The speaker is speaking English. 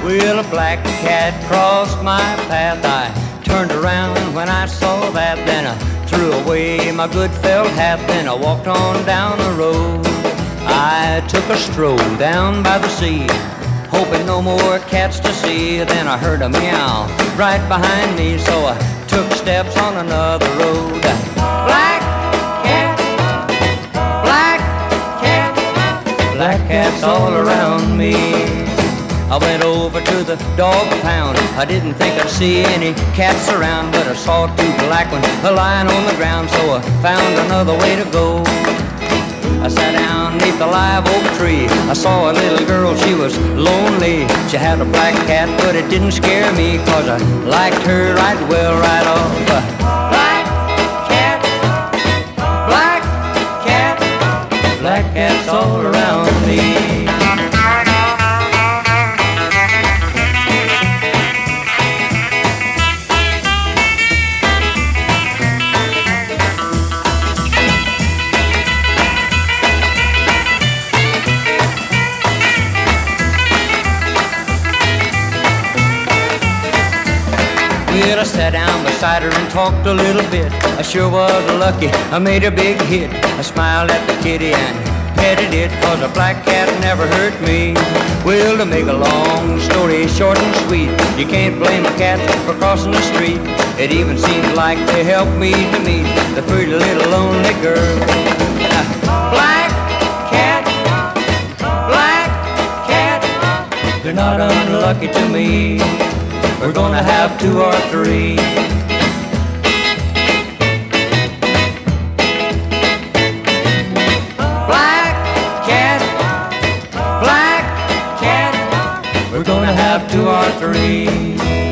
Well, a black cat crossed my path. I turned around when I saw that. Then I threw away my good felt hat. Then I walked on down the road. I took a stroll down by the sea, hoping no more cats to see. Then I heard a meow right behind me, so I took steps on another road. Black cat, black cat, black cats all around me. I went over to the dog pound. I didn't think I'd see any cats around, but I saw two black ones lying on the ground, so I found another way to go. I sat down beneath a live oak tree. I saw a little girl, she was lonely. She had a black cat, but it didn't scare me, 'cause I liked her right well right off. Black cat, black cat, black cats all around me. Well, I sat down beside her and talked a little bit. I sure was lucky, I made a big hit. I smiled at the kitty and petted it, 'cause a black cat never hurt me. Well, to make a long story short and sweet, you can't blame a cat for crossing the street. It even seemed like they helped me to meet the pretty little lonely girl. Black cat, black cat, you're not unlucky to me. We're gonna have two or three. Black cat, black cat, we're gonna have two or three.